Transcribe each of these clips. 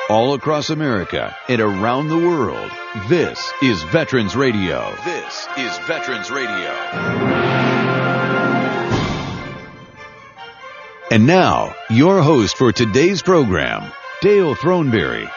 all across America and around the world. This is Veterans Radio. This is Veterans Radio. And now, your host for today's program, Dale Throneberry.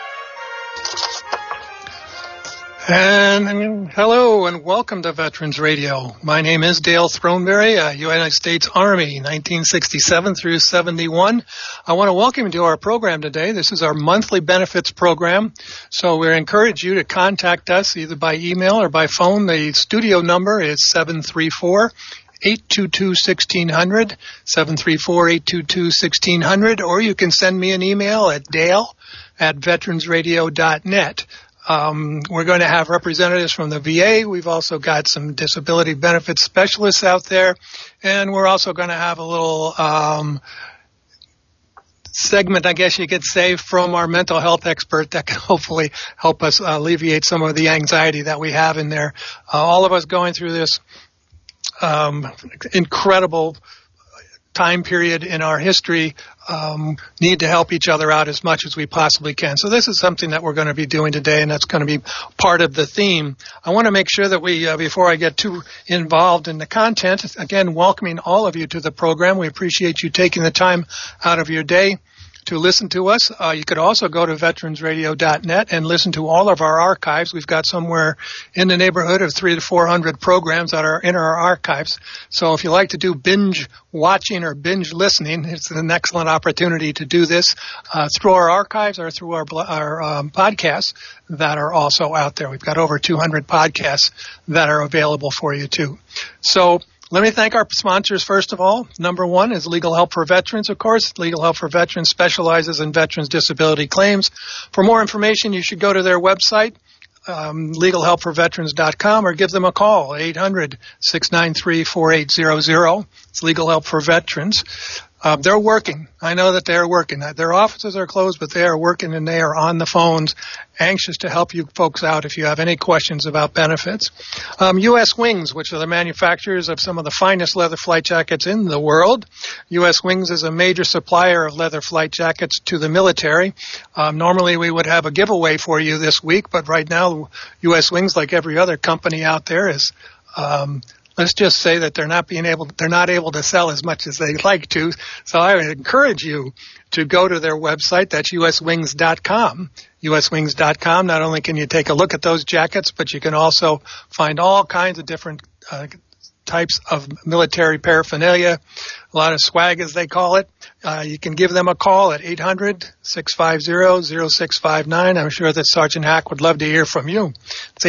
And hello and welcome to Veterans Radio. My name is Dale Throneberry, United States Army, 1967 through 71. I want to welcome you to our program today. This is our monthly benefits program. So we encourage you to contact us either by email or by phone. The studio number is 734-822-1600, 734-822-1600, or you can send me an email at dale@veteransradio.net. We're going to have representatives from the VA. We've also got some disability benefits specialists out there. And we're also going to have a little segment, I guess you could say, from our mental health expert that can hopefully help us alleviate some of the anxiety that we have in there. All of us going through this incredible time period in our history need to help each other out as much as we possibly can. So this is something that we're going to be doing today, and that's going to be part of the theme. I want to make sure that we, before I get too involved in the content, again, welcoming all of you to the program. We appreciate you taking the time out of your day to listen to us. You could also go to veteransradio.net and listen to all of our archives. We've got somewhere in the neighborhood of 300 to 400 programs that are in our archives. So if you like to do binge watching or binge listening, it's an excellent opportunity to do this through our archives or through our podcasts that are also out there. We've got over 200 podcasts that are available for you too. So let me thank our sponsors, first of all. Number one is Legal Help for Veterans, of course. Legal Help for Veterans specializes in veterans' disability claims. For more information, you should go to their website, legalhelpforveterans.com, or give them a call, 800-693-4800. It's Legal Help for Veterans. They're working. I know that they're working. Their offices are closed, but they are working, and they are on the phones, anxious to help you folks out if you have any questions about benefits. U.S. Wings, which are the manufacturers of some of the finest leather flight jackets in the world. U.S. Wings is a major supplier of leather flight jackets to the military. Normally we would have a giveaway for you this week, but right now U.S. Wings, like every other company out there, is let's just say that they're not able to sell as much as they'd like to. So I would encourage you to go to their website. That's uswings.com. uswings.com. Not only can you take a look at those jackets, but you can also find all kinds of different types of military paraphernalia, a lot of swag, as they call it. You can give them a call at 800-650-0659. I'm sure that Sergeant Hack would love to hear from you. It's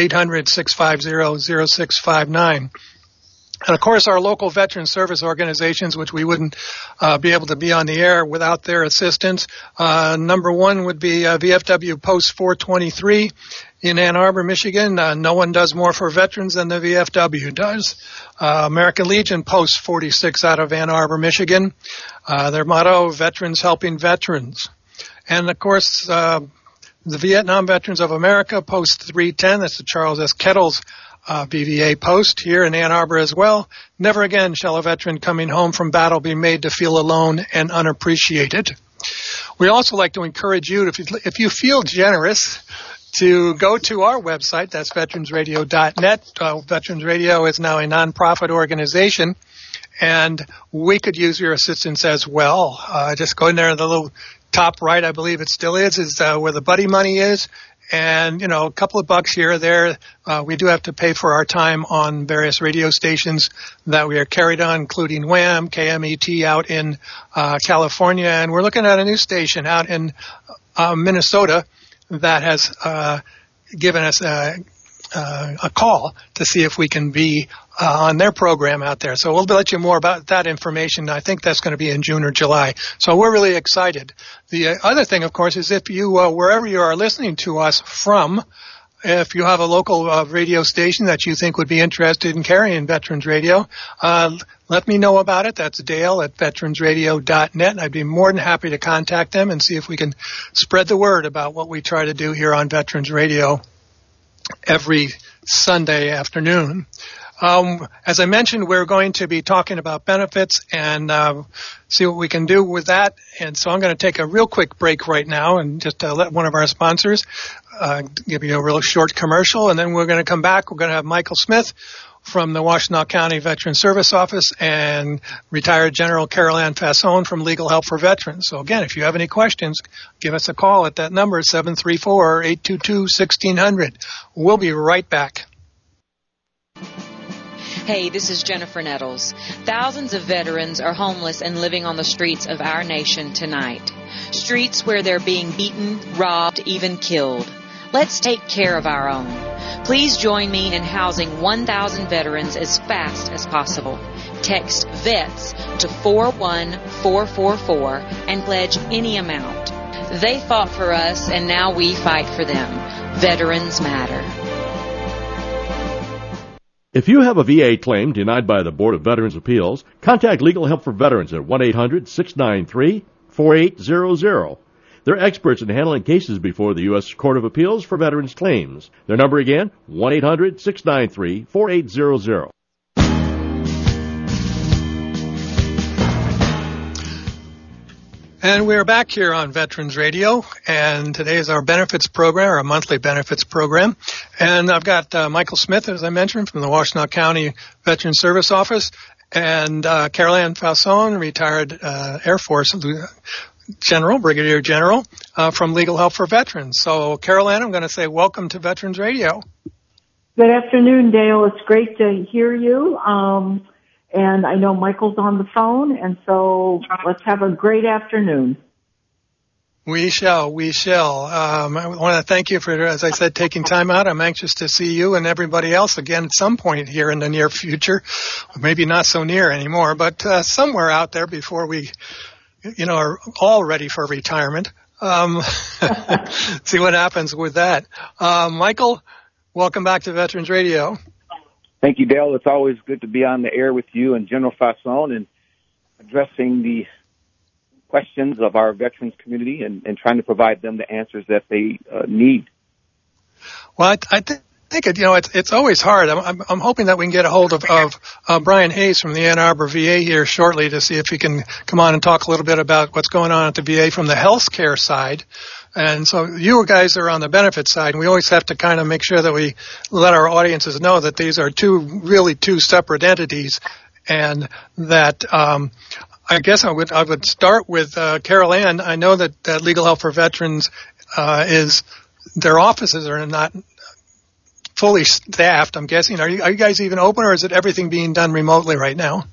800-650-0659. And, of course, our local veteran service organizations, which we wouldn't be able to be on the air without their assistance. Number one would be VFW Post 423 in Ann Arbor, Michigan. No one does more for veterans than the VFW does. American Legion Post 46 out of Ann Arbor, Michigan. Their motto, Veterans Helping Veterans. And, of course, the Vietnam Veterans of America, Post 310, that's the Charles S. Kettles VVA post here in Ann Arbor as well. Never again shall a veteran coming home from battle be made to feel alone and unappreciated. We also like to encourage you, if you feel generous, to go to our website. That's veteransradio.net. Veterans Radio is now a nonprofit organization, and we could use your assistance as well. Just go in there in the little top right, I believe it still is where the buddy money is. And, a couple of bucks here or there. We do have to pay for our time on various radio stations that we are carried on, including WHAM, KMET out in California. And we're looking at a new station out in Minnesota that has given us a call to see if we can be on their program out there. So we'll let you more about that information. I think that's going to be in June or July. So we're really excited. The other thing, of course, is if you, wherever you are listening to us from, if you have a local radio station that you think would be interested in carrying Veterans Radio, let me know about it. That's Dale at veteransradio.net. I'd be more than happy to contact them and see if we can spread the word about what we try to do here on Veterans Radio every Sunday afternoon. As I mentioned, we're going to be talking about benefits and see what we can do with that. And so I'm going to take a real quick break right now and just let one of our sponsors give you a real short commercial. And then we're going to come back. We're going to have Michael Smith from the Washtenaw County Veteran Service Office and retired General Carol Ann Fassone from Legal Help for Veterans. So again, if you have any questions, give us a call at that number, 734-822-1600. We'll be right back. Hey, this is Jennifer Nettles. Thousands of veterans are homeless and living on the streets of our nation tonight. Streets where they're being beaten, robbed, even killed. Let's take care of our own. Please join me in housing 1,000 veterans as fast as possible. Text VETS to 41444 and pledge any amount. They fought for us, and now we fight for them. Veterans matter. If you have a VA claim denied by the Board of Veterans' Appeals, contact Legal Help for Veterans at 1-800-693-4800. They're experts in handling cases before the U.S. Court of Appeals for Veterans Claims. Their number again, 1-800-693-4800. And we're back here on Veterans Radio, and today is our benefits program, our monthly benefits program. And I've got Michael Smith, as I mentioned, from the Washtenaw County Veteran Service Office, and Carol Ann Fassone, retired Air Force Brigadier General from Legal Help for Veterans. So, Carol Ann, I'm going to say welcome to Veterans Radio. Good afternoon, Dale. It's great to hear you. And I know Michael's on the phone, and so let's have a great afternoon. We shall. I want to thank you for, as I said, taking time out. I'm anxious to see you and everybody else again at some point here in the near future. Maybe not so near anymore, but somewhere out there before we, are all ready for retirement. See what happens with that. Michael, welcome back to Veterans Radio. Thank you, Dale. It's always good to be on the air with you and General Fassone and addressing the questions of our veterans community and trying to provide them the answers that they need. Well, I think it's always hard. I'm hoping that we can get a hold of Brian Hayes from the Ann Arbor VA here shortly to see if he can come on and talk a little bit about what's going on at the VA from the health care side. And so you guys are on the benefit side, and we always have to kind of make sure that we let our audiences know that these are two separate entities, and that I guess I would start with Carol Ann. I know that Legal Help for Veterans their offices are not fully staffed, I'm guessing. Are you guys even open, or is it everything being done remotely right now?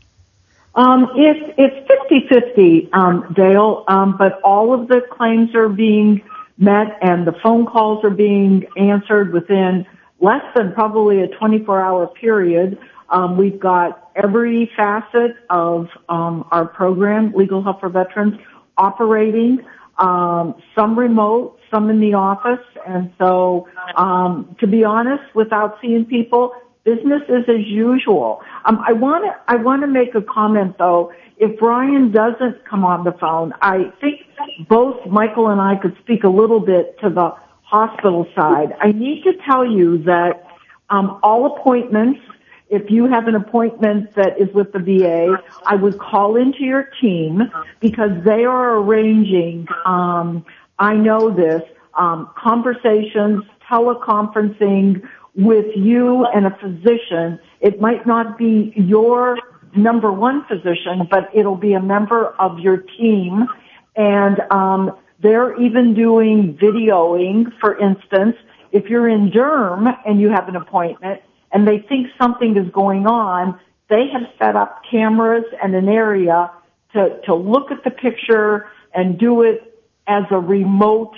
It's 50-50, Dale, but all of the claims are being met and the phone calls are being answered within less than probably a 24-hour period. We've got every facet of our program, Legal Help for Veterans, operating, some remote, some in the office. And so, to be honest, without seeing people, business is as usual. I want to make a comment though. If Brian doesn't come on the phone, I think both Michael and I could speak a little bit to the hospital side. I need to tell you that all appointments, if you have an appointment that is with the VA, I would call into your team because they are arranging, I know this, conversations, teleconferencing with you and a physician. It might not be your number one physician, but it'll be a member of your team. And they're even doing videoing, for instance. If you're in Durham and you have an appointment and they think something is going on, they have set up cameras and an area to look at the picture and do it as a remote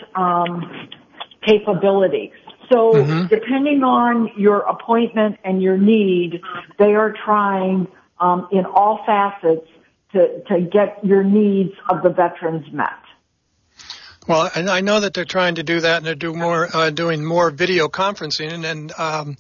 capability. So depending on your appointment and your need, they are trying in all facets to get your needs of the veterans met. Well, and I know that they're trying to do that, and they're doing more video conferencing. And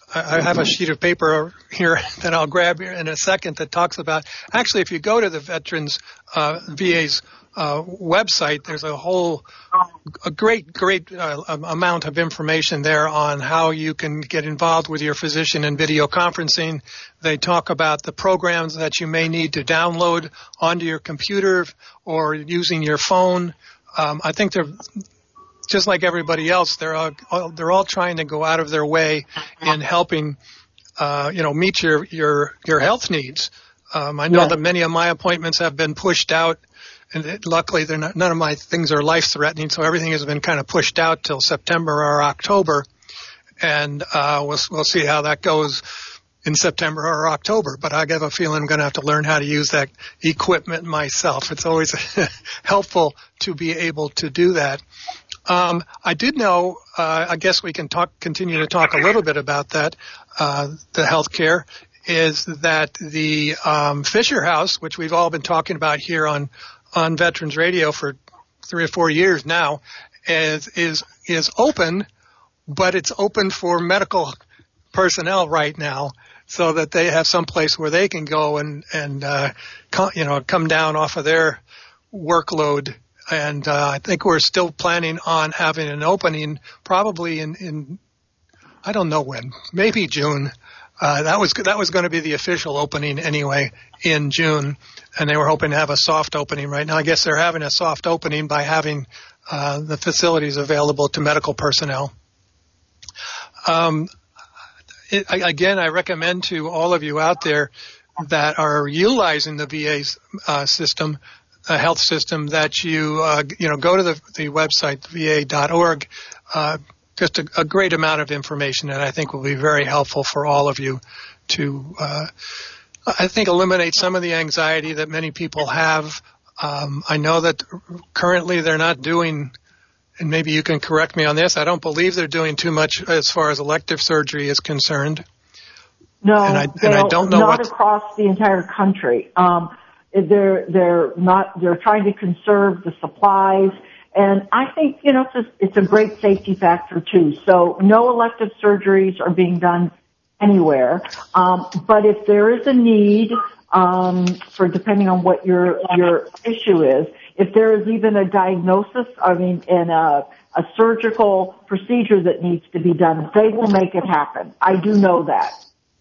I have a sheet of paper here that I'll grab in a second that talks about, actually, if you go to the Veterans VA's website, there's a great amount of information there on how you can get involved with your physician in video conferencing. They talk about the programs that you may need to download onto your computer or using your phone. I think they're just like everybody else. They're all trying to go out of their way in helping, meet your health needs. I know that many of my appointments have been pushed out. And luckily, none of my things are life-threatening, so everything has been kind of pushed out till September or October. And we'll see how that goes in September or October. But I have a feeling I'm going to have to learn how to use that equipment myself. It's always helpful to be able to do that. I did know, I guess we can continue to talk a little bit about that, the healthcare, is that the Fisher House, which we've all been talking about here on Veterans Radio for 3 or 4 years now, is open, but it's open for medical personnel right now, so that they have some place where they can go and come down off of their workload. And I think we're still planning on having an opening probably in I don't know when, maybe June. That was going to be the official opening anyway in June, and they were hoping to have a soft opening. Right now, I guess they're having a soft opening by having the facilities available to medical personnel. Again, I recommend to all of you out there that are utilizing the VA's system, health system, that you go to the website va.org. Just a great amount of information that I think will be very helpful for all of you to, I think, eliminate some of the anxiety that many people have. I know that currently they're not doing, and maybe you can correct me on this, I don't believe they're doing too much as far as elective surgery is concerned. No, I don't know not across the entire country. They're trying to conserve the supplies. And I think, it's a great safety factor too. So no elective surgeries are being done anywhere. But if there is a need, for depending on what your issue is, if there is even a diagnosis, and a surgical procedure that needs to be done, they will make it happen. I do know that.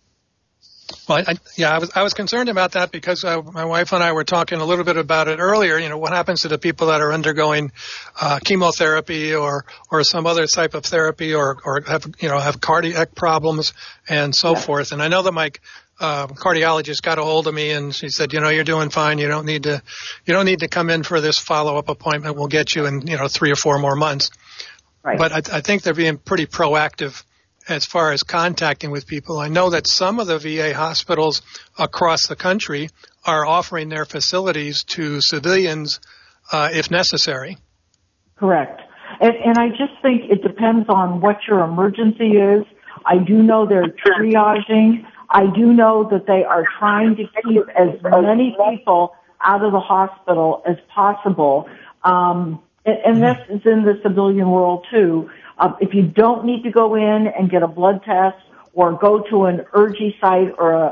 Well, I was concerned about that because my wife and I were talking a little bit about it earlier. What happens to the people that are undergoing chemotherapy or some other type of therapy or have cardiac problems and so forth. And I know that my cardiologist got a hold of me and she said, you're doing fine. You don't need to come in for this follow-up appointment. We'll get you in 3 or 4 more months. Right. But I think they're being pretty proactive as far as contacting with people. I know that some of the VA hospitals across the country are offering their facilities to civilians if necessary. Correct. And I just think it depends on what your emergency is. I do know they're triaging. I do know that they are trying to keep as many people out of the hospital as possible. And this is in the civilian world too. If you don't need to go in and get a blood test or go to an URGI site or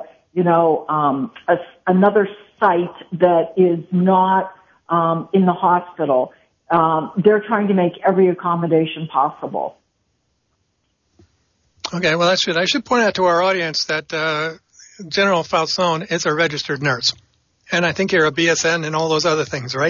another site that is not in the hospital, they're trying to make every accommodation possible. Okay, well that's good. I should point out to our audience that General Falzone is a registered nurse, and I think you're a BSN and all those other things, right?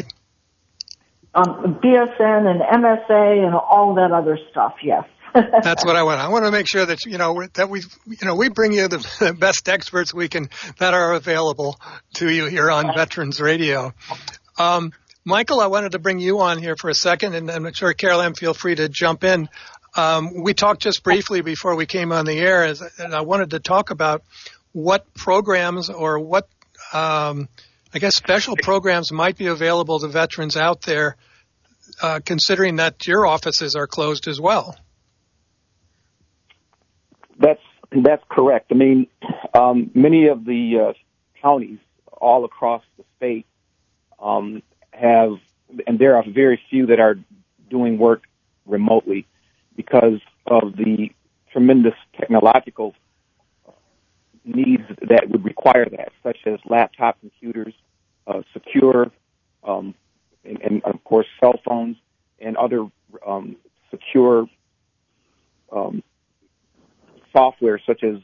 BSN and MSA and all that other stuff, yes. That's what I want. I want to make sure that, we bring you the best experts we can that are available to you here on Veterans Radio. Michael, I wanted to bring you on here for a second, and I'm sure Carol M, feel free to jump in. We talked just briefly before we came on the air, and I wanted to talk about what programs or what special programs might be available to veterans out there, considering that your offices are closed as well. That's correct. Many of the counties all across the state have, and there are very few that are doing work remotely because of the tremendous technological needs that would require that, such as laptop computers, secure, and of course cell phones and other secure software such as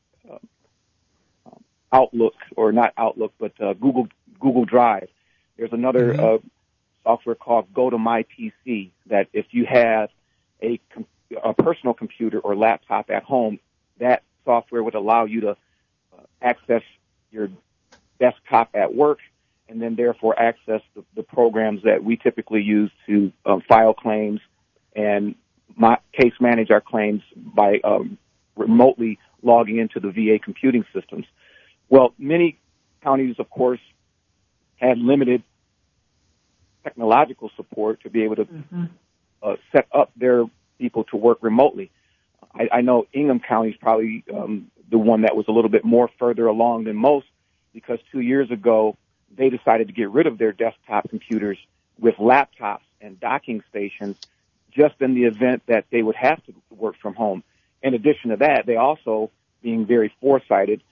Outlook, or not Outlook, but Google Drive. There's another software called GoToMyPC that if you have a personal computer or laptop at home, that software would allow you to access your desktop at work and then therefore access the programs that we typically use to file claims and case manage our claims by remotely logging into the VA computing systems. Well, many counties, of course, had limited technological support to be able to set up their people to work remotely. I know Ingham County is probably the one that was a little bit more further along than most, because 2 years ago they decided to get rid of their desktop computers with laptops and docking stations just in the event that they would have to work from home. In addition to that, they also, being very foresighted,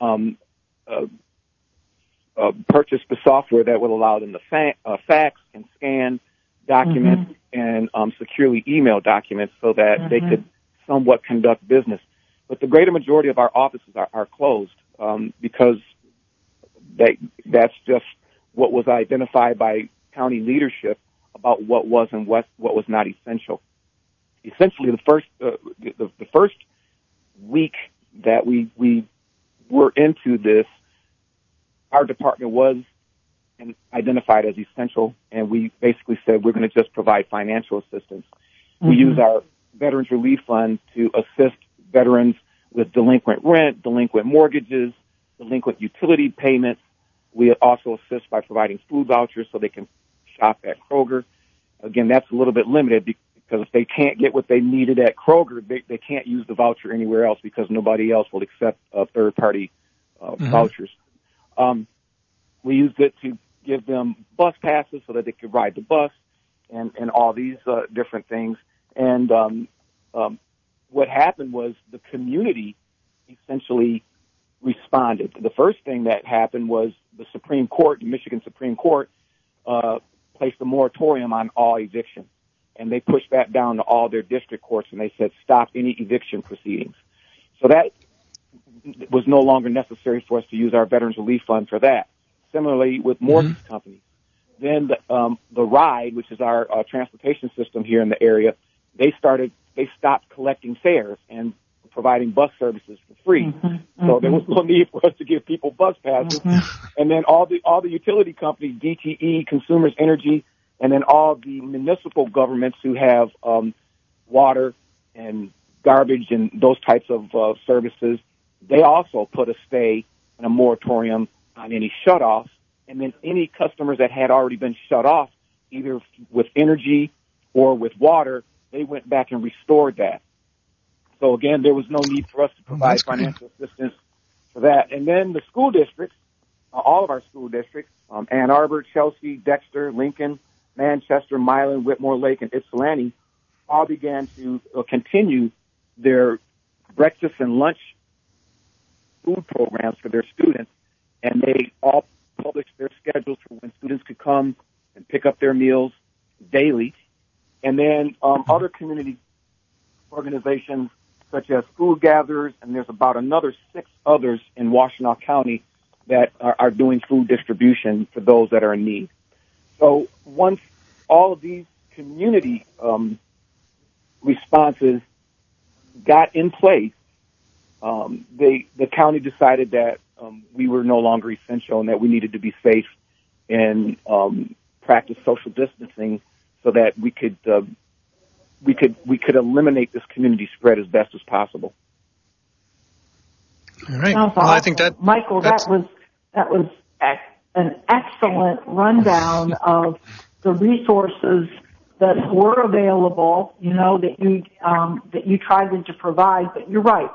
purchased the software that would allow them to fax and scan documents and securely email documents so that they could somewhat conduct business. But the greater majority of our offices are closed because that's just what was identified by county leadership about what was and what was not essential. Essentially, the first week that we were into this, our department was identified as essential, and we basically said we're going to just provide financial assistance. We use our Veterans Relief Fund to assist veterans with delinquent rent, delinquent mortgages, delinquent utility payments. We also assist by providing food vouchers so they can shop at Kroger. Again, that's a little bit limited because if they can't get what they needed at Kroger, they can't use the voucher anywhere else because nobody else will accept third-party vouchers. We used it to give them bus passes so that they could ride the bus and all these different things. And what happened was the community essentially responded. The first thing that happened was the Supreme Court, the Michigan Supreme Court, placed a moratorium on all evictions. And they pushed that down to all their district courts, and they said, stop any eviction proceedings. So that was no longer necessary for us to use our Veterans Relief Fund for that. Similarly, with mortgage companies. Then the RIDE, which is our transportation system here in the area, they stopped collecting fares and providing bus services for free. So there was no need for us to give people bus passes. And then all the utility companies, DTE, Consumers Energy, and then all the municipal governments who have water and garbage and those types of services, they also put a stay and a moratorium on any shutoffs. And then any customers that had already been shut off, either with energy or with water, they went back and restored that. So again, there was no need for us to provide financial assistance for that. And then the school districts, all of our school districts, Ann Arbor, Chelsea, Dexter, Lincoln, Manchester, Milan, Whitmore Lake, and Ypsilanti, all began to continue their breakfast and lunch food programs for their students, and they all published their schedules for when students could come and pick up their meals daily. And then other community organizations such as Food Gatherers, and there's about another 6 others in Washtenaw County that are doing food distribution for those that are in need. So once all of these community responses got in place, the county decided that we were no longer essential and that we needed to be safe and practice social distancing so that we could eliminate this community spread as best as possible. All right. Well, I think that Michael, that was an excellent rundown of the resources that were available, that you tried to provide. But you're right.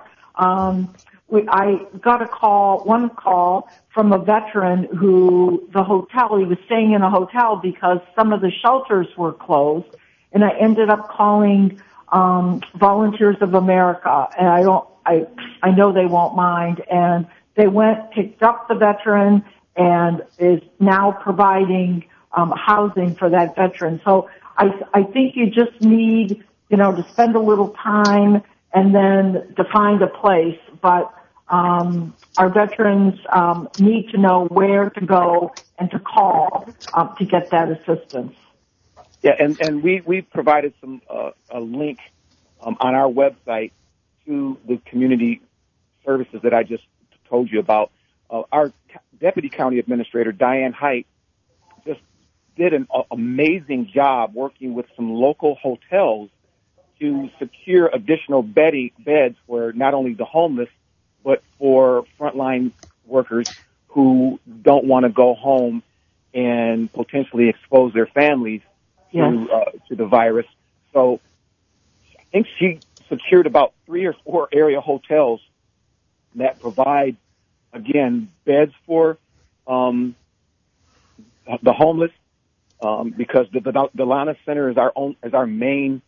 I got one call from a veteran he was staying in a hotel because some of the shelters were closed, and I ended up calling Volunteers of America, and I I know they won't mind. And they picked up the veteran and is now providing housing for that veteran. So I think you just need, to spend a little time and then to find a place. But our veterans need to know where to go and to call to get that assistance. Yeah, and we provided a link on our website to the community services that I just told you about. Our Deputy County Administrator, Diane Height, just did an amazing job working with some local hotels to secure additional beds for not only the homeless, but for frontline workers who don't want to go home and potentially expose their families to the virus. So I think she secured about 3 or 4 area hotels that provide, again, beds for the homeless, because the Delana Center is our main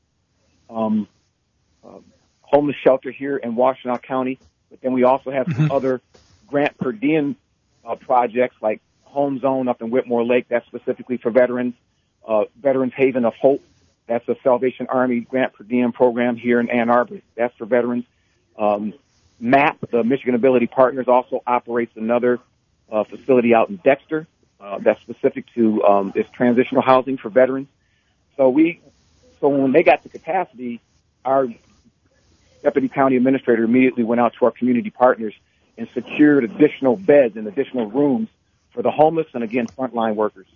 homeless shelter here in Washtenaw County. But then we also have some other grant per diem projects like Home Zone up in Whitmore Lake. That's specifically for veterans. Veterans Haven of Hope. That's a Salvation Army grant per diem program here in Ann Arbor. That's for veterans. MAP, the Michigan Ability Partners, also operates another facility out in Dexter that's specific to this transitional housing for veterans. So when they got to capacity, our Deputy County Administrator immediately went out to our community partners and secured additional beds and additional rooms for the homeless and, again, frontline workers.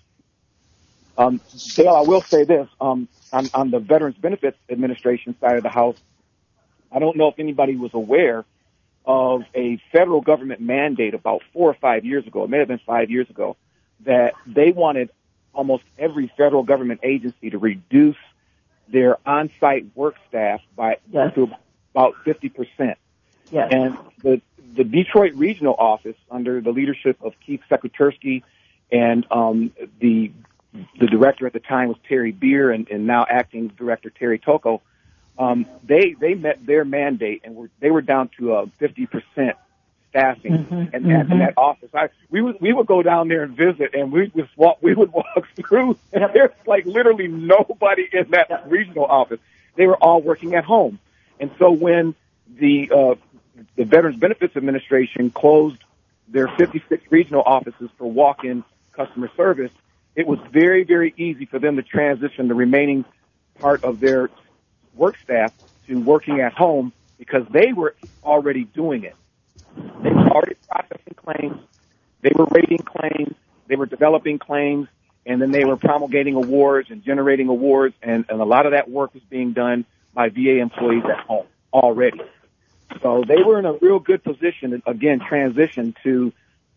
Dale, I will say this, on the Veterans Benefits Administration side of the house, I don't know if anybody was aware of a federal government mandate about 4 or 5 years ago, it may have been 5 years ago, that they wanted almost every federal government agency to reduce their on-site work staff to about 50%. Yes. And the Detroit Regional Office, under the leadership of Keith Sekutersky and the director at the time was Terry Beer and now acting director Terry Toko, they met their mandate and they were down to 50% staffing in that office. We would go down there and visit, and we would walk through, and there's like literally nobody in that regional office. They were all working at home. And so when the Veterans Benefits Administration closed their 56 regional offices for walk-in customer service, it was very, very easy for them to transition the remaining part of their work staff to working at home because they were already doing it. They were already processing claims, they were rating claims, they were developing claims, and then they were promulgating awards and generating awards, and a lot of that work was being done by VA employees at home already. So they were in a real good position to, again, transition to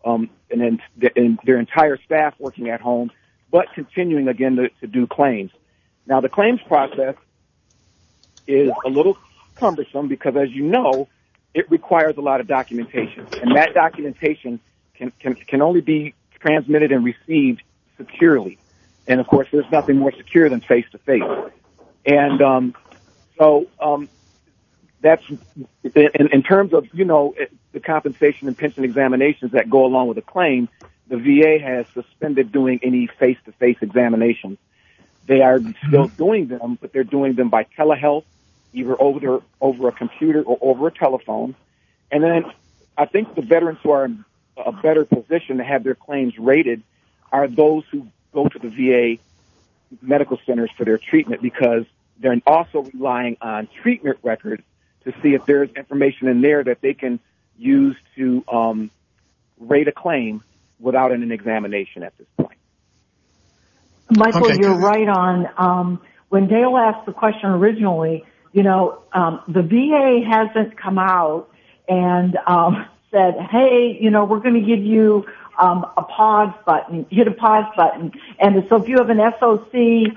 their entire staff working at home, but continuing, again, to do claims. Now, the claims process is a little cumbersome because, as you know, it requires a lot of documentation, and that documentation can only be transmitted and received securely. And, of course, there's nothing more secure than face-to-face. And so that's in terms of, the compensation and pension examinations that go along with a claim, the VA has suspended doing any face-to-face examinations. They are still doing them, but they're doing them by telehealth, either over a computer or over a telephone. And then I think the veterans who are in a better position to have their claims rated are those who go to the VA medical centers for their treatment, because they're also relying on treatment records to see if there's information in there that they can use to rate a claim without an examination at this point. Michael, you're right on. When Dale asked the question originally, the VA hasn't come out and said, hey, we're going to give you a pause button, hit a pause button. And so if you have an SOC,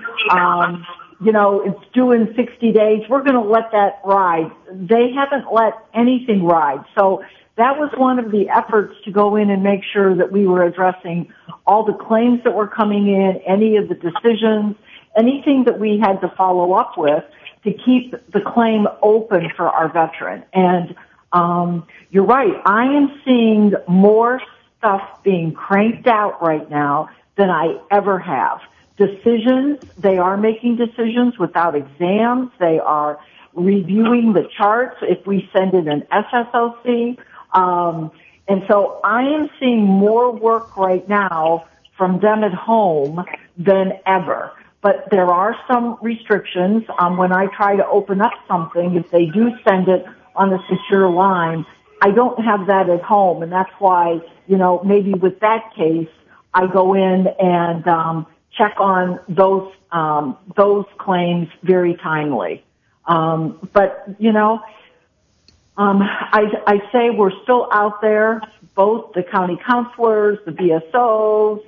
it's due in 60 days, we're going to let that ride. They haven't let anything ride. So that was one of the efforts to go in and make sure that we were addressing all the claims that were coming in, any of the decisions, anything that we had to follow up with to keep the claim open for our veteran. And You're right. I am seeing more stuff being cranked out right now than I ever have. Decisions, they are making decisions without exams. They are reviewing the charts if we send in an SSOC. And so I am seeing more work right now from them at home than ever. But there are some restrictions. When I try to open up something, if they do send it on a secure line, I don't have that at home. And that's why, maybe with that case, I go in and check on those claims very timely. But I say we're still out there, both the county counselors, the BSOs,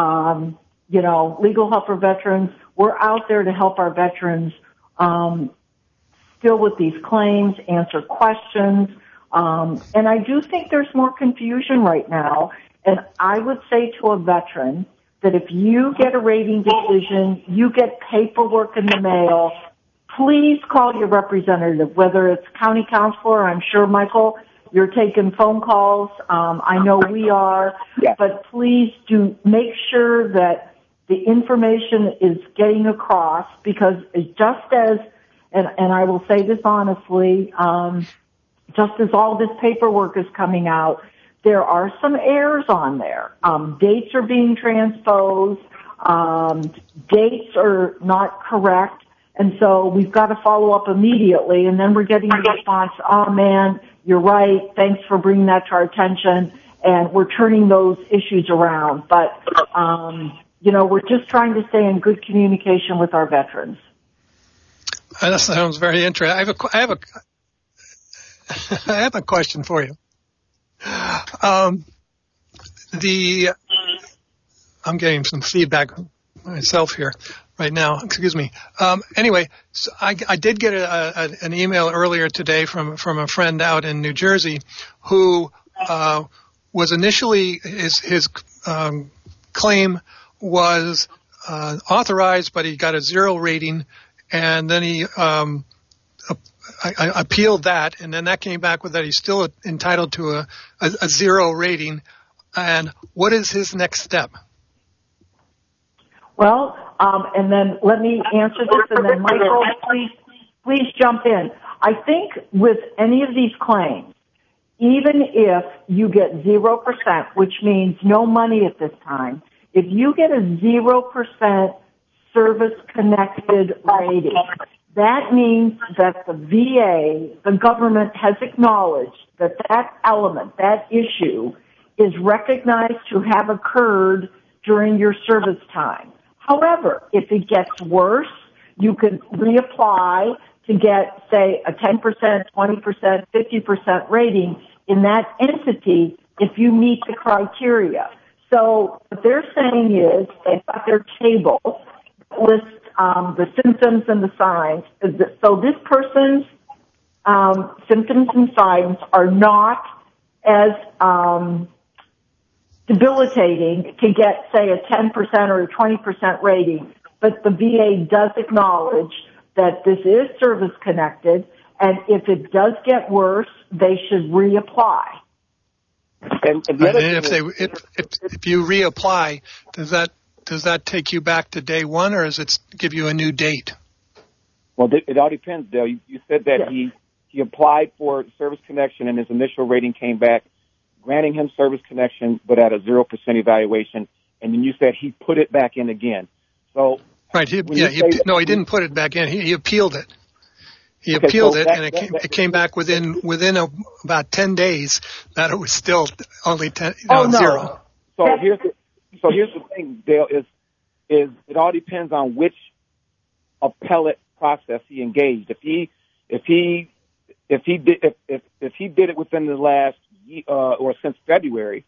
legal help for veterans. We're out there to help our veterans deal with these claims, answer questions. And I do think there's more confusion right now. And I would say to a veteran that if you get a rating decision, you get paperwork in the mail, please call your representative, whether it's county counselor. I'm sure, Michael, you're taking phone calls. I know we are. Yeah. But please do make sure that the information is getting across, because just as, and I will say this honestly, just as all this paperwork is coming out, there are some errors on there. Dates are being transposed. Dates are not correct. And so we've got to follow up immediately. And then we're getting the response, oh man, you're right. Thanks for bringing that to our attention. And we're turning those issues around. But, we're just trying to stay in good communication with our veterans. That sounds very interesting. I have a question for you. I'm getting some feedback myself here right now. Excuse me. Anyway, so I did get an email earlier today from a friend out in New Jersey who was initially his claim was authorized, but he got a 0 rating, and then he I appealed that, and then that came back with that he's still entitled to a 0 rating. And what is his next step? Well, and then let me answer this, and then Michael, please jump in. I think with any of these claims, even if you get 0%, which means no money at this time, if you get a 0% service-connected rating, that means that the VA, the government, has acknowledged that element, that issue, is recognized to have occurred during your service time. However, if it gets worse, you can reapply to get, say, a 10%, 20%, 50% rating in that entity if you meet the criteria. So what they're saying is they've got their table that lists the symptoms and the signs. So this person's symptoms and signs are not as debilitating to get, say, a 10% or a 20% rating, but the VA does acknowledge that this is service-connected, and if it does get worse, they should reapply. And if you reapply, does that take you back to day one, or does it give you a new date? Well, it all depends, Dale. You said that yes. he applied for service connection, and his initial rating came back, granting him service connection, but at a 0% evaluation. And then you said he put it back in again. So right, he didn't put it back in. He appealed it. He appealed it, and it came back within about 10 days that it was still only 0. So here's the thing, Dale, is it all depends on which appellate process he engaged. If he did it within the last or since February,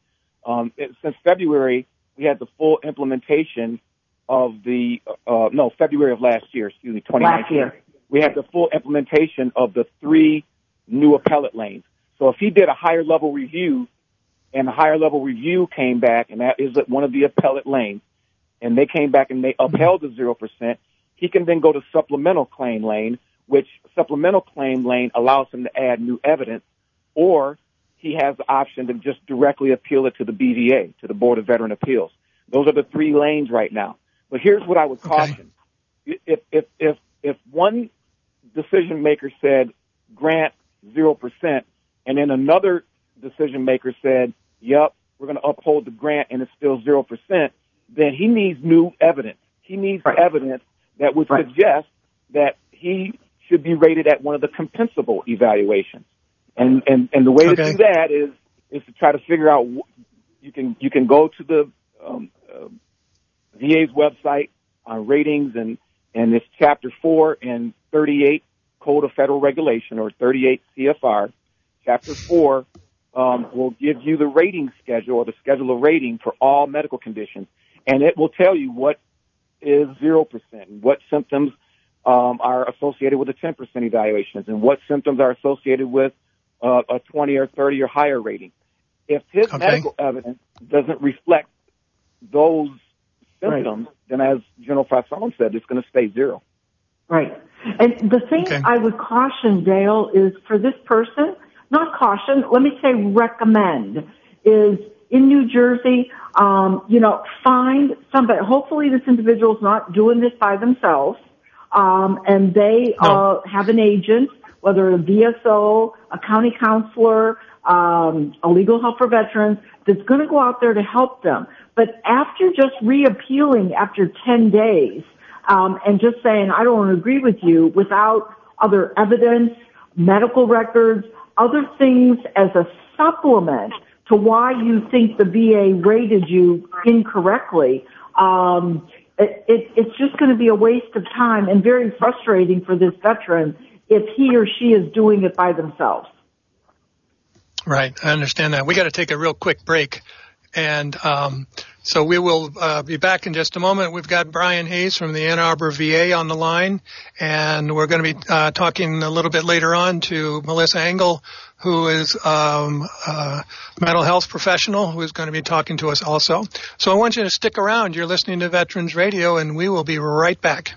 we had the full implementation of February of last year, 2019. Last year. We had the full implementation of the 3 new appellate lanes. So if he did a higher level review, and the higher level review came back, and that is one of the appellate lanes, and they came back and they upheld the 0%, he can then go to supplemental claim lane, which supplemental claim lane allows him to add new evidence or he has the option to just directly appeal it to the BVA, to the Board of Veteran Appeals. Those are the 3 lanes right now. But here's what I would caution. If one decision maker said grant 0%, and then another decision maker said, yep, we're going to uphold the grant and it's still 0%, then he needs new evidence. He needs evidence that would suggest that he should be rated at one of the compensable evaluations. And the way to do that is to try to figure out, you can go to the VA's website on ratings, and it's Chapter 4 and 38 Code of Federal Regulation, or 38 CFR. Chapter 4 will give you the rating schedule, or the schedule of rating for all medical conditions, and it will tell you what is 0%, what symptoms are associated with a 10% evaluations, and what symptoms are associated with a 20 or 30 or higher rating. If his medical evidence doesn't reflect those symptoms, then as General Fasson said, it's going to stay 0. Right. And the thing I would caution, Dale, is for this person, not caution, let me say recommend, is in New Jersey, find somebody. Hopefully this individual's not doing this by themselves, and they have an agent, whether a VSO, a county counselor, a legal help for veterans, that's going to go out there to help them. But after just reappealing after 10 days, and just saying, I don't agree with you, without other evidence, medical records, other things as a supplement to why you think the VA rated you incorrectly, it's just going to be a waste of time and very frustrating for this veteran if he or she is doing it by themselves. Right. I understand that. We got to take a real quick break. And so we will be back in just a moment. We've got Brian Hayes from the Ann Arbor VA on the line, and we're going to be talking a little bit later on to Melissa Engel, who is a mental health professional, who is going to be talking to us also. So I want you to stick around. You're listening to Veterans Radio, and we will be right back.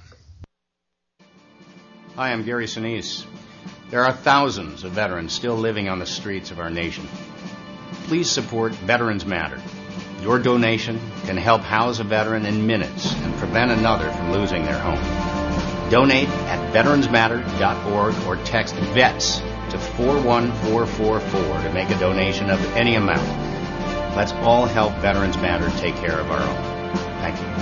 Hi, I'm Gary Sinise. There are thousands of veterans still living on the streets of our nation. Please support Veterans Matter. Your donation can help house a veteran in minutes and prevent another from losing their home. Donate at veteransmatter.org or text VETS to 41444 to make a donation of any amount. Let's all help Veterans Matter take care of our own. Thank you.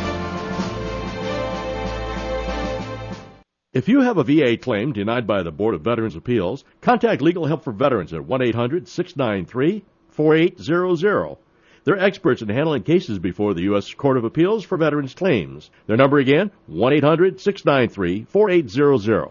If you have a VA claim denied by the Board of Veterans' Appeals, contact Legal Help for Veterans at 1-800-693-4800. They're experts in handling cases before the U.S. Court of Appeals for Veterans Claims. Their number again, 1-800-693-4800.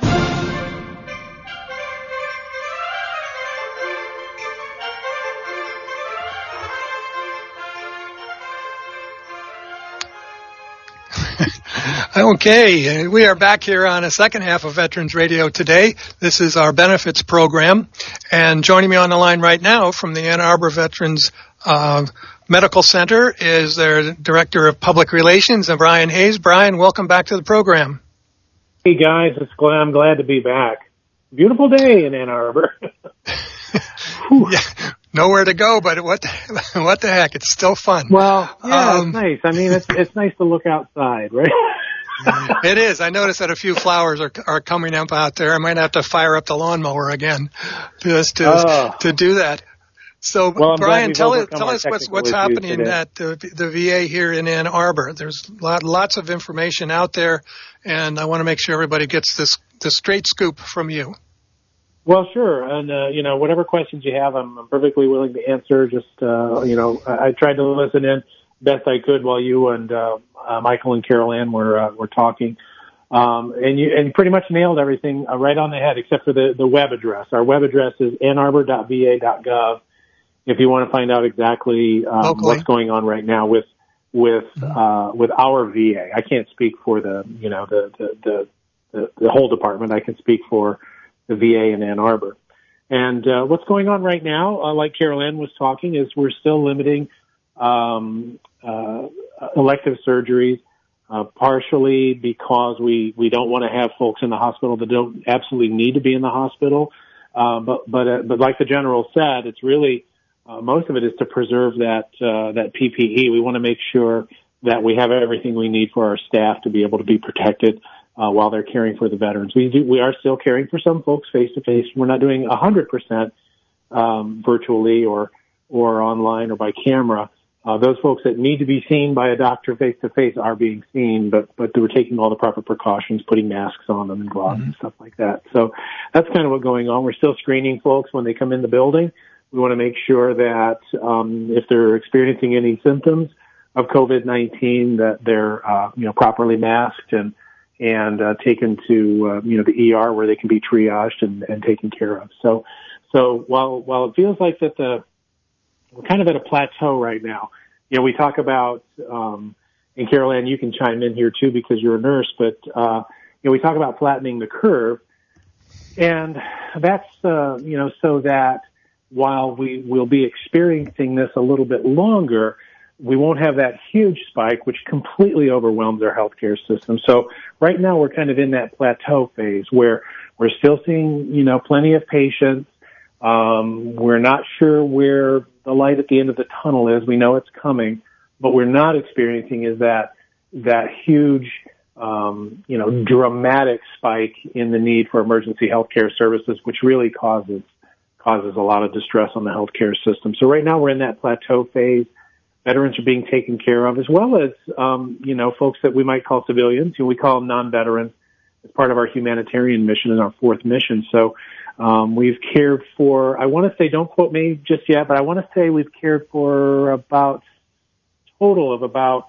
Okay, we are back here on a second half of Veterans Radio today. This is our benefits program, and joining me on the line right now from the Ann Arbor Veterans Medical Center is their Director of Public Relations, Brian Hayes. Brian, welcome back to the program. Hey guys, I'm glad to be back. Beautiful day in Ann Arbor. Yeah, nowhere to go, but what the heck? It's still fun. Well, yeah, it's nice. I mean, it's nice to look outside, right? It is. I noticed that a few flowers are coming up out there. I might have to fire up the lawnmower again just to do that. So, well, Brian, tell us what's happening today at the VA here in Ann Arbor. There's lots of information out there, and I want to make sure everybody gets the straight scoop from you. Well, sure. And, whatever questions you have, I'm perfectly willing to answer. Just, I tried to listen in best I could while you and Michael and Carol Ann were talking. And you pretty much nailed everything right on the head, except for the web address. Our web address is annarbor.va.gov. If you want to find out exactly what's going on right now with our VA. I can't speak for the whole department. I can speak for the VA in Ann Arbor. And what's going on right now, like Carol Ann was talking, is we're still limiting elective surgeries, partially because we don't want to have folks in the hospital that don't absolutely need to be in the hospital. But like the general said, it's really most of it is to preserve that PPE. We want to make sure that we have everything we need for our staff to be able to be protected while they're caring for the veterans. We are still caring for some folks face to face. We're not doing 100% virtually or online or by camera. Those folks that need to be seen by a doctor face to face are being seen, but we're taking all the proper precautions, putting masks on them and gloves and stuff like that. So that's kind of what's going on. We're still screening folks when they come in the building. We want to make sure that if they're experiencing any symptoms of COVID-19, that they're properly masked and taken to the ER where they can be triaged and taken care of. So while it feels like that we're kind of at a plateau right now. We talk about, and Carol Ann, you can chime in here too because you're a nurse, but, we talk about flattening the curve. And that's, so that while we will be experiencing this a little bit longer, we won't have that huge spike, which completely overwhelms our healthcare system. So right now we're kind of in that plateau phase where we're still seeing, plenty of patients. We're not sure where the light at the end of the tunnel is. We know it's coming, but we're not experiencing is that huge, dramatic spike in the need for emergency healthcare services, which really causes a lot of distress on the healthcare system. So right now we're in that plateau phase. Veterans are being taken care of, as well as, folks that we might call civilians, who we call non-veterans. It's part of our humanitarian mission and our fourth mission. So, we've cared for, I want to say, don't quote me just yet, but I want to say we've cared for total of about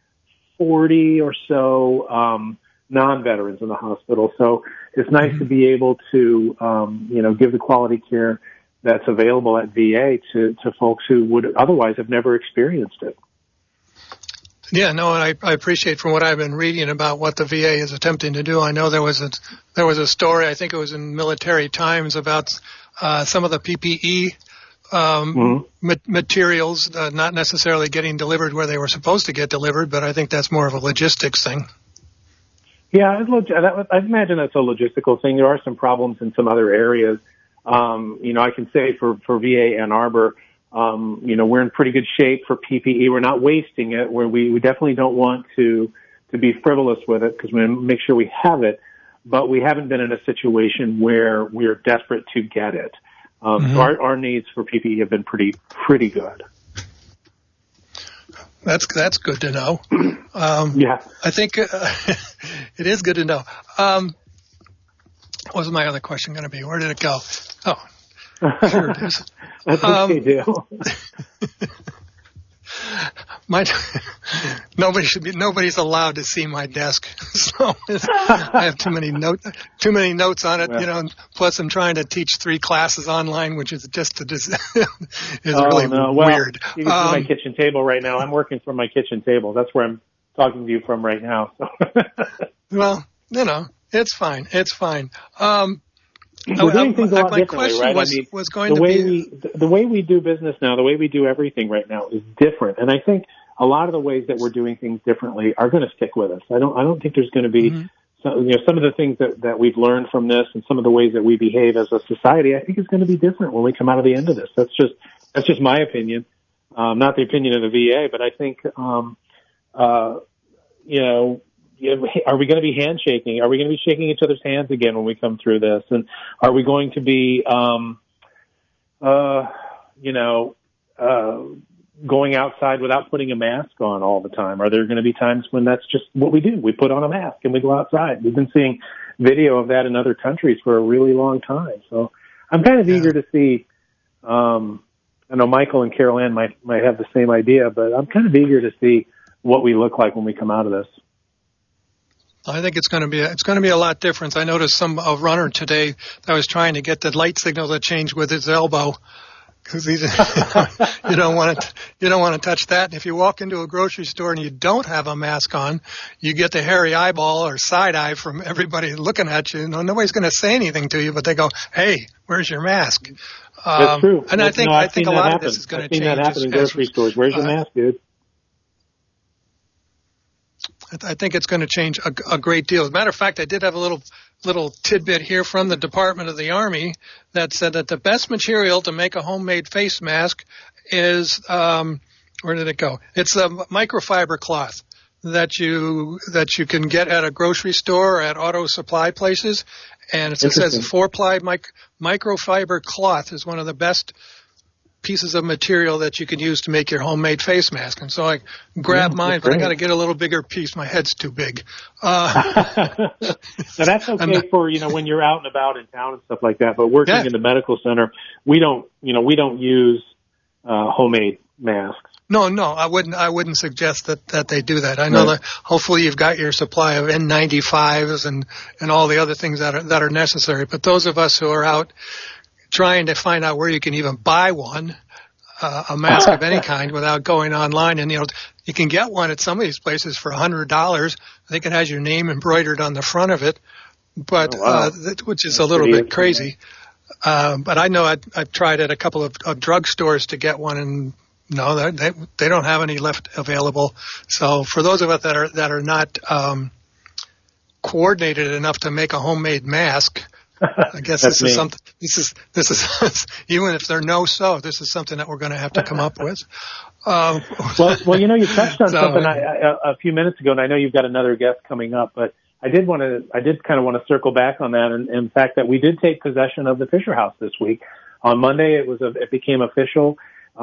40 or so, non-veterans in the hospital. So it's nice to be able to, give the quality care that's available at VA to folks who would otherwise have never experienced it. Yeah, no, and I appreciate from what I've been reading about what the VA is attempting to do. I know there was a story, I think it was in Military Times, about some of the PPE materials not necessarily getting delivered where they were supposed to get delivered, but I think that's more of a logistics thing. Yeah, I imagine that's a logistical thing. There are some problems in some other areas. I can say for VA Ann Arbor, we're in pretty good shape for PPE. We're not wasting it. We definitely don't want to be frivolous with it because we want to make sure we have it, but we haven't been in a situation where we're desperate to get it. So our needs for PPE have been pretty good. That's good to know. Yeah. I think it is good to know. What was my other question going to be? Where did it go? Oh, here it is. That's okay, Dale. Nobody's allowed to see my desk, so I have too many notes on it. Plus I'm trying to teach 3 classes online, which is just really weird. You can see my kitchen table right now. I'm working from my kitchen table. That's where I'm talking to you from right now. So. Well, it's fine. It's fine. We're doing things a lot differently, right? The way we do business now, the way we do everything right now is different. And I think a lot of the ways that we're doing things differently are going to stick with us. I don't think there's going to be, some of the things that we've learned from this and some of the ways that we behave as a society, I think is going to be different when we come out of the end of this. That's just my opinion. Not the opinion of the VA, but I think, are we going to be handshaking? Are we going to be shaking each other's hands again when we come through this? And are we going to be, going outside without putting a mask on all the time? Are there going to be times when that's just what we do? We put on a mask and we go outside. We've been seeing video of that in other countries for a really long time. So I'm kind of eager to see, I know Michael and Carol Ann might have the same idea, but I'm kind of eager to see what we look like when we come out of this. I think it's going to be a lot different. I noticed a runner today that was trying to get the light signal to change with his elbow because you don't want to touch that. And if you walk into a grocery store and you don't have a mask on, you get the hairy eyeball or side eye from everybody looking at you. Nobody's going to say anything to you, but they go, "Hey, where's your mask?" That's true. And I think a lot of this is going to change. I've seen that happen in grocery stores. Where's your mask, dude? I think it's going to change a great deal. As a matter of fact, I did have a little little tidbit here from the Department of the Army that said that the best material to make a homemade face mask is, where did it go? It's a microfiber cloth that you can get at a grocery store or at auto supply places. And it says 4-ply microfiber cloth is one of the best pieces of material that you can use to make your homemade face mask. And so I grabbed mine, but I got to get a little bigger piece. My head's too big. Now that's okay for, when you're out and about in town and stuff like that. But working in the medical center, we don't use homemade masks. No, I wouldn't suggest that they do that. I know that hopefully you've got your supply of N95s and all the other things that are necessary. But those of us who are out trying to find out where you can even buy one, a mask of any kind without going online, and you can get one at some of these places for $100. I think it has your name embroidered on the front of it, but which is a little bit crazy. But I know I've tried at a couple of drugstores to get one, and no, they don't have any left available. So for those of us that are not coordinated enough to make a homemade mask, I guess this is something. This is even if they're this is something that we're going to have to come up with. Well, you touched on something a few minutes ago, and I know you've got another guest coming up, but I did kind of want to circle back on that, and in fact that we did take possession of the Fisher House this week. On Monday, it became official.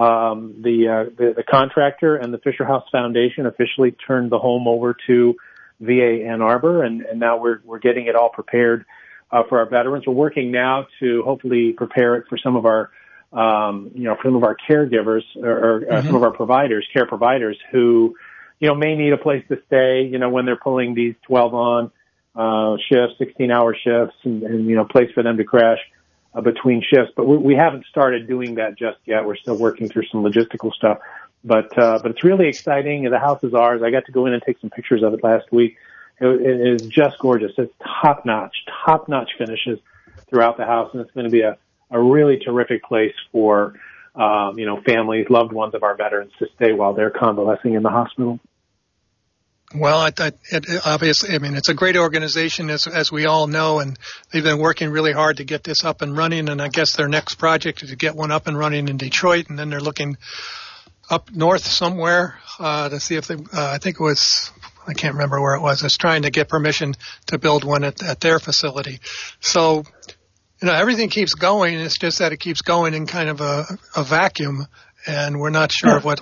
The contractor and the Fisher House Foundation officially turned the home over to VA Ann Arbor, and now we're getting it all prepared for our veterans. We're working now to hopefully prepare it for some of our some of our caregivers or some of our care providers who may need a place to stay when they're pulling these 12-on shifts, 16-hour shifts, and place for them to crash between shifts. But we haven't started doing that just yet. We're still working through some logistical stuff. But it's really exciting. The house is ours. I got to go in and take some pictures of it last week. It is just gorgeous. It's top-notch finishes throughout the house, and it's going to be a really terrific place for, families, loved ones of our veterans to stay while they're convalescing in the hospital. Well, obviously, it's a great organization, as we all know, and they've been working really hard to get this up and running, and I guess their next project is to get one up and running in Detroit, and then they're looking up north somewhere to see if they, I think it was, I can't remember where it was. It's trying to get permission to build one at their facility. So, everything keeps going. It's just that it keeps going in kind of a vacuum, and we're not sure of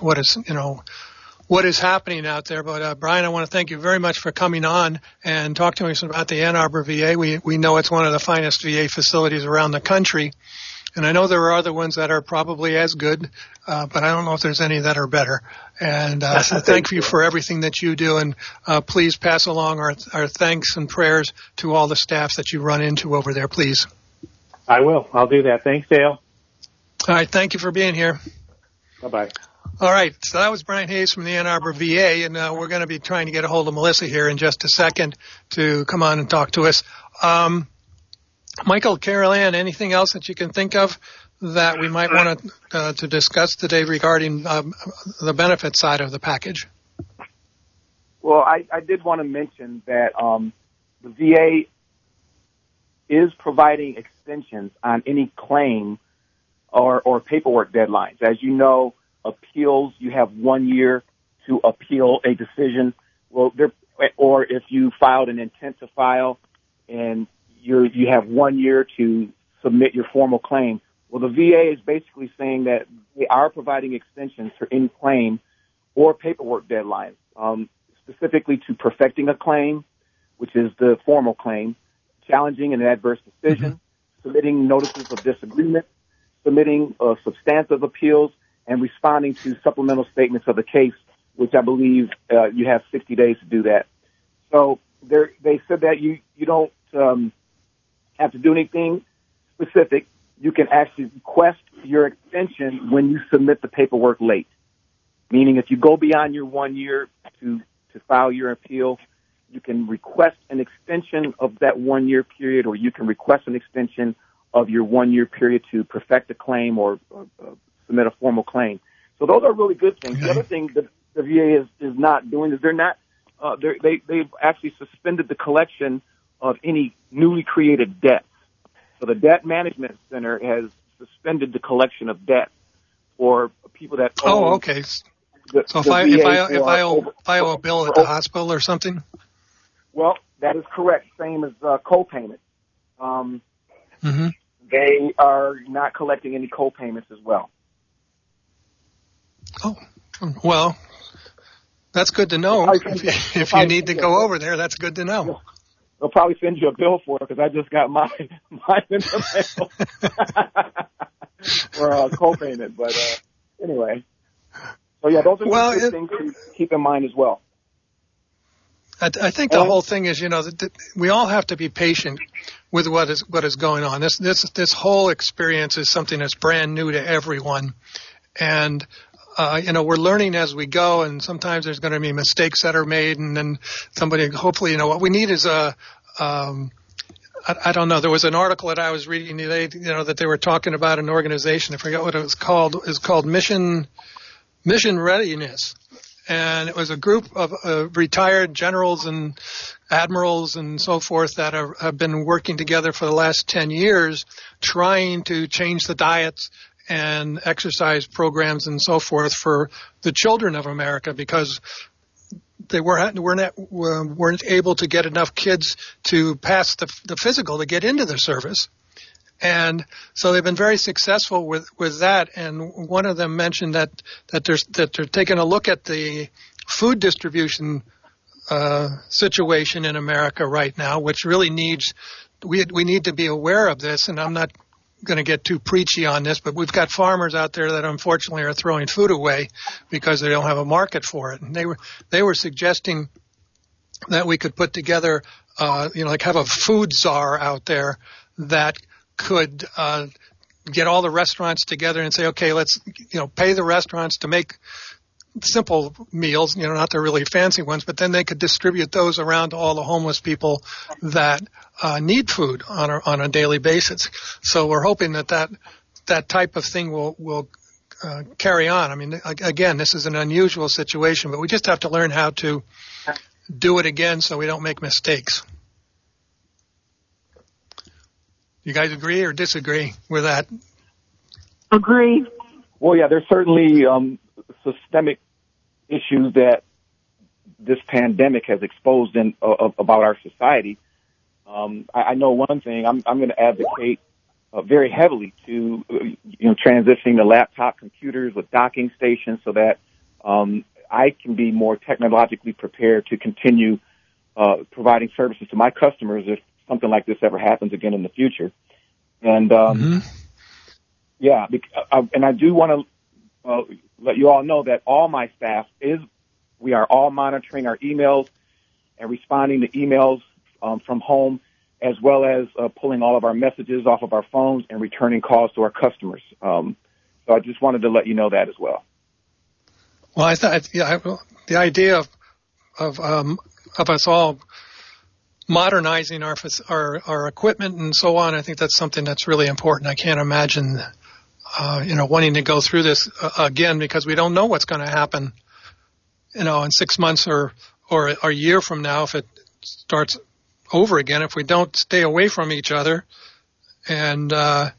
what is happening out there. But Brian, I want to thank you very much for coming on and talk to us about the Ann Arbor VA. We know it's one of the finest VA facilities around the country. And I know there are other ones that are probably as good, but I don't know if there's any that are better. And so thank you for everything that you do, and please pass along our thanks and prayers to all the staffs that you run into over there, please. I will. I'll do that. Thanks, Dale. All right. Thank you for being here. Bye-bye. All right. So that was Brian Hayes from the Ann Arbor VA, and we're going to be trying to get a hold of Melissa here in just a second to come on and talk to us. Michael, Carol Ann, anything else that you can think of that we might want to discuss today regarding the benefit side of the package? Well, I did want to mention that the VA is providing extensions on any claim or paperwork deadlines. As you know, appeals, you have 1 year to appeal a decision. Well, or if you filed an intent to file and you have 1 year to submit your formal claim. Well, the VA is basically saying that they are providing extensions for any claim or paperwork deadlines, specifically to perfecting a claim, which is the formal claim, challenging an adverse decision, submitting notices of disagreement, submitting substantive appeals, and responding to supplemental statements of the case, which I believe you have 60 days to do that. So they said that you don't have to do anything specific. You can actually request your extension when you submit the paperwork late. Meaning if you go beyond your 1 year to file your appeal, you can request an extension of that 1 year period, or you can request an extension of your 1 year period to perfect a claim or submit a formal claim. So those are really good things. The other thing that the VA is not doing is they've actually suspended the collection of any newly created debts. So the Debt Management Center has suspended the collection of debt for people that owe. Oh, okay. So if I owe a bill at the hospital or something? Well, that is correct. Same as co-payment. They are not collecting any co-payments as well. Oh, well, that's good to know. If you need to go over there, that's good to know. They'll probably send you a bill for it because I just got mine in the mail for co-payment. But anyway, so yeah, those are good things to keep in mind as well. I think the whole thing is, that we all have to be patient with what is going on. This whole experience is something that's brand new to everyone, and we're learning as we go, and sometimes there's going to be mistakes that are made, and then somebody, hopefully, what we need is I don't know. There was an article that I was reading today, that they were talking about an organization. I forget what it was called. It's called Mission Readiness. And it was a group of retired generals and admirals and so forth that have been working together for the last 10 years trying to change the diets and exercise programs and so forth for the children of America because they weren't able to get enough kids to pass the physical to get into the service. And so they've been very successful with that. And one of them mentioned that they're taking a look at the food distribution situation in America right now, which really needs we need to be aware of this. And I'm not going to get too preachy on this, but we've got farmers out there that unfortunately are throwing food away because they don't have a market for it. And they were suggesting that we could put together, like have a food czar out there that could get all the restaurants together and say, okay, let's pay the restaurants to make simple meals, not the really fancy ones, but then they could distribute those around to all the homeless people that need food on a daily basis. So we're hoping that type of thing will carry on. I mean, again, this is an unusual situation, but we just have to learn how to do it again so we don't make mistakes. You guys agree or disagree with that? Agree. Well, yeah, there's certainly systemic issues that this pandemic has exposed about our society. I know one thing. I'm going to advocate very heavily to transitioning to laptop computers with docking stations so that I can be more technologically prepared to continue providing services to my customers if something like this ever happens again in the future. And, yeah, and I do want to let you all know that all my staff we are all monitoring our emails and responding to emails from home, as well as pulling all of our messages off of our phones and returning calls to our customers. So I just wanted to let you know that as well. Well, I thought, the idea of us all modernizing our equipment and so on, I think that's something that's really important. I can't imagine, wanting to go through this again because we don't know what's going to happen, in 6 months or a year from now if it starts over again, if we don't stay away from each other. And,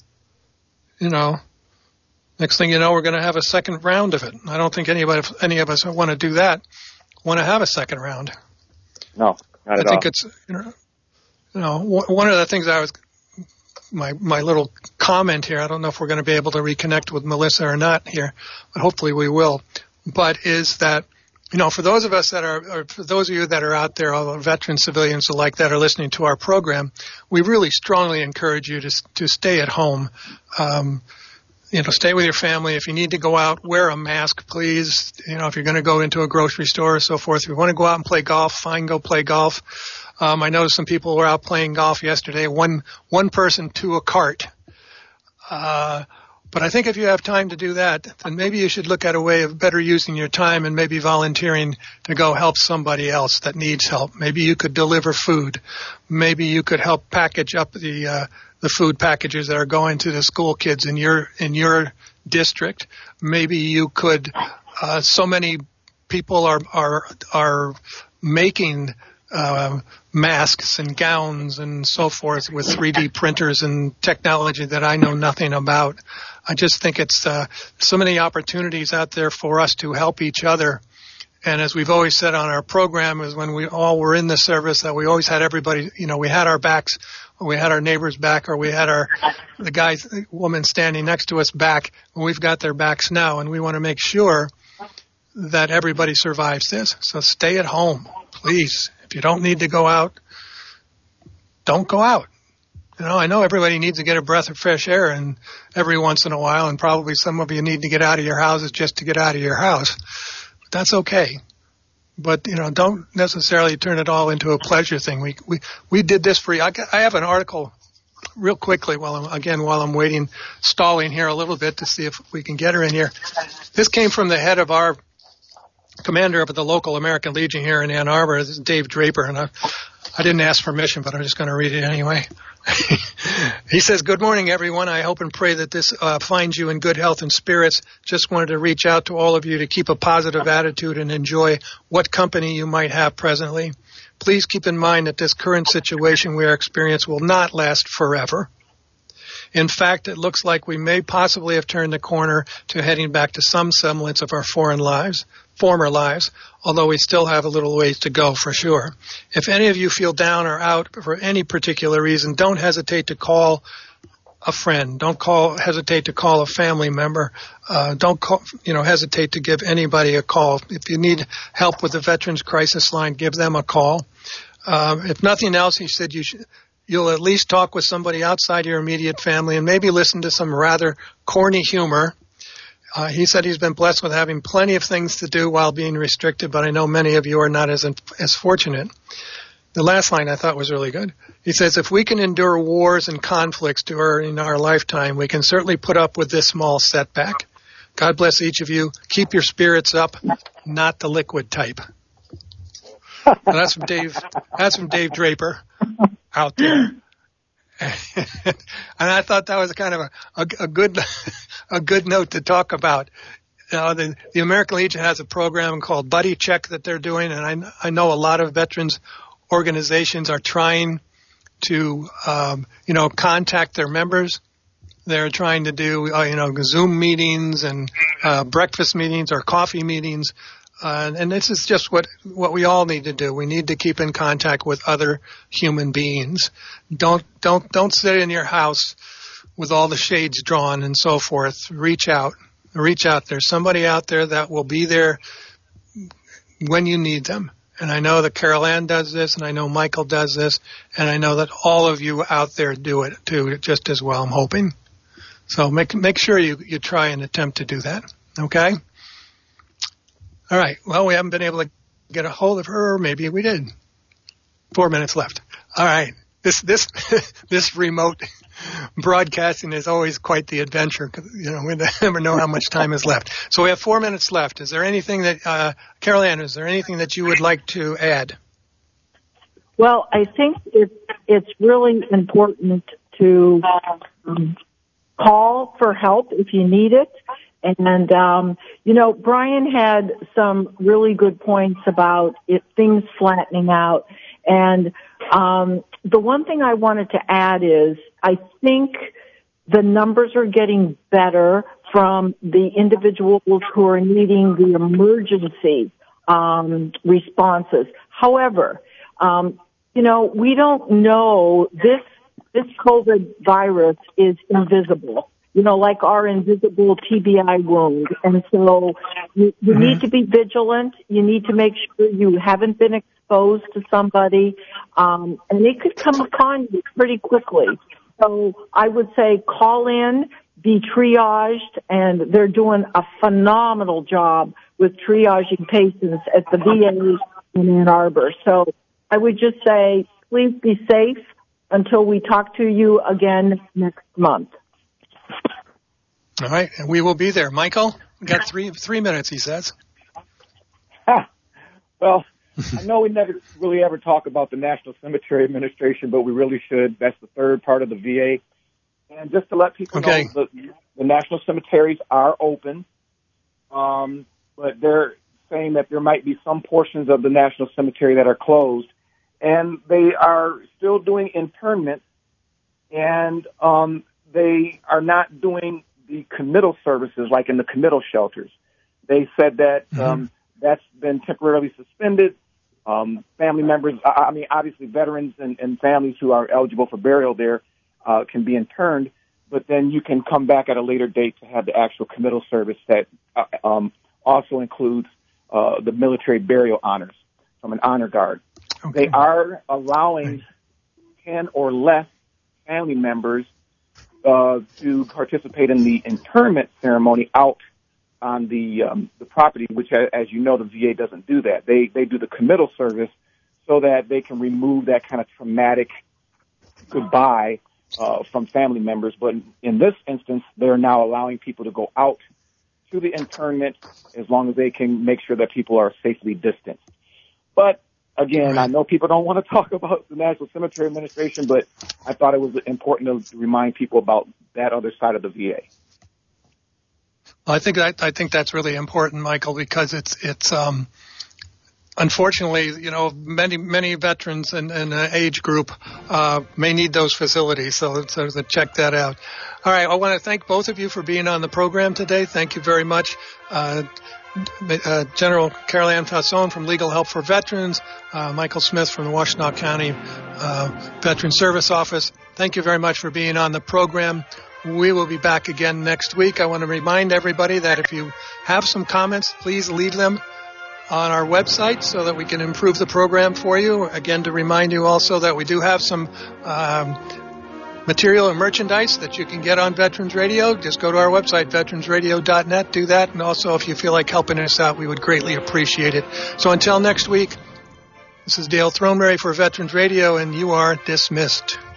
next thing you know, we're going to have a second round of it. I don't think any of us want to do that, want to have a second round. No. I think it's, one of the things my little comment here, I don't know if we're going to be able to reconnect with Melissa or not here, but hopefully we will, but is that, for those of us for those of you that are out there, all the veteran civilians alike that are listening to our program, we really strongly encourage you to stay at home. Stay with your family. If you need to go out, wear a mask, please. If you're going to go into a grocery store or so forth, if you want to go out and play golf, fine, go play golf. I noticed some people were out playing golf yesterday, one person to a cart. But I think if you have time to do that, then maybe you should look at a way of better using your time and maybe volunteering to go help somebody else that needs help. Maybe you could deliver food. Maybe you could help package up the food packages that are going to the school kids in your district. Maybe you could, so many people are making masks and gowns and so forth with 3D printers and technology that I know nothing about. I just think it's so many opportunities out there for us to help each other. And as we've always said on our program, is when we all were in the service that we always had everybody, we had our backs, or we had our neighbors' back, or we had the woman standing next to us back. And we've got their backs now, and we want to make sure that everybody survives this. So stay at home, please. If you don't need to go out, don't go out. I know everybody needs to get a breath of fresh air and every once in a while, and probably some of you need to get out of your houses just to get out of your house. But that's okay. But, don't necessarily turn it all into a pleasure thing. We did this for you. I have an article real quickly while I'm waiting, stalling here a little bit to see if we can get her in here. This came from the head of our commander of the local American Legion here in Ann Arbor. This is Dave Draper, and I didn't ask permission, but I'm just going to read it anyway. He says, "Good morning, everyone. I hope and pray that this finds you in good health and spirits. Just wanted to reach out to all of you to keep a positive attitude and enjoy what company you might have presently. Please keep in mind that this current situation we are experiencing will not last forever. In fact, it looks like we may possibly have turned the corner to heading back to some semblance of our former lives, although we still have a little ways to go for sure. If any of you feel down or out for any particular reason, don't hesitate to call a friend. Don't hesitate to call a family member. Don't hesitate to give anybody a call. If you need help with the Veterans Crisis Line, give them a call. If nothing else, he said you'll at least talk with somebody outside your immediate family and maybe listen to some rather corny humor. He said he's been blessed with having plenty of things to do while being restricted, but I know many of you are not as fortunate. The last line I thought was really good. He says, if we can endure wars and conflicts during our lifetime, we can certainly put up with this small setback. God bless each of you. Keep your spirits up, not the liquid type." Well, that's from Dave Draper out there. And I thought that was kind of a good note to talk about. The American Legion has a program called Buddy Check that they're doing, and I know a lot of veterans organizations are trying to contact their members. They're trying to do Zoom meetings and breakfast meetings or coffee meetings. And this is just what we all need to do. We need to keep in contact with other human beings. Don't sit in your house with all the shades drawn and so forth. Reach out. There's somebody out there that will be there when you need them. And I know that Carol Ann does this, and I know Michael does this, and I know that all of you out there do it too, just as well, I'm hoping. So make sure you try and attempt to do that. Okay? All right. Well, we haven't been able to get a hold of her. Maybe we did. 4 minutes left. All right. This remote broadcasting is always quite the adventure. We never know how much time is left. So we have 4 minutes left. Is there anything that, Carol Ann, is there anything that you would like to add? Well, I think it's really important to call for help if you need it. And, Brian had some really good points about things flattening out. And the one thing I wanted to add is I think the numbers are getting better from the individuals who are needing the emergency responses. However, we don't know this COVID virus is invisible. Like our invisible TBI wound. And so you need to be vigilant. You need to make sure you haven't been exposed to somebody. And it could come upon you pretty quickly. So I would say call in, be triaged, and they're doing a phenomenal job with triaging patients at the VA in Ann Arbor. So I would just say, please be safe until we talk to you again next month. All right, and we will be there. Michael, we got three minutes, he says. Well, I know we never really ever talk about the National Cemetery Administration, but we really should. That's the third part of the VA. And just to let people know, the national cemeteries are open, but they're saying that there might be some portions of the National Cemetery that are closed. and they are still doing internment, and they are not doing the committal services like in the committal shelters. They said that that's been temporarily suspended. Family members, obviously veterans and families who are eligible for burial there can be interned, but then you can come back at a later date to have the actual committal service that also includes the military burial honors from an honor guard. Okay. They are allowing 10 or less family members to participate in the internment ceremony out on the property, which, as you know, the VA doesn't do that. They do the committal service so that they can remove that kind of traumatic goodbye from family members. But in this instance, they're now allowing people to go out to the internment as long as they can make sure that people are safely distanced. But again, I know people don't want to talk about the National Cemetery Administration, but I thought it was important to remind people about that other side of the VA. I think that's really important, Michael, because it's unfortunately, many veterans and age group may need those facilities, so check that out. All right, I want to thank both of you for being on the program today. Thank you very much. General Carol Ann Fasson from Legal Help for Veterans, Michael Smith from the Washtenaw County Veteran Service Office. Thank you very much for being on the program. We will be back again next week. I want to remind everybody that if you have some comments, please leave them on our website so that we can improve the program for you. Again, to remind you also that we do have some material and merchandise that you can get on Veterans Radio. Just go to our website, veteransradio.net, do that. And also, if you feel like helping us out, we would greatly appreciate it. So until next week, this is Dale Throneberry for Veterans Radio, and you are dismissed.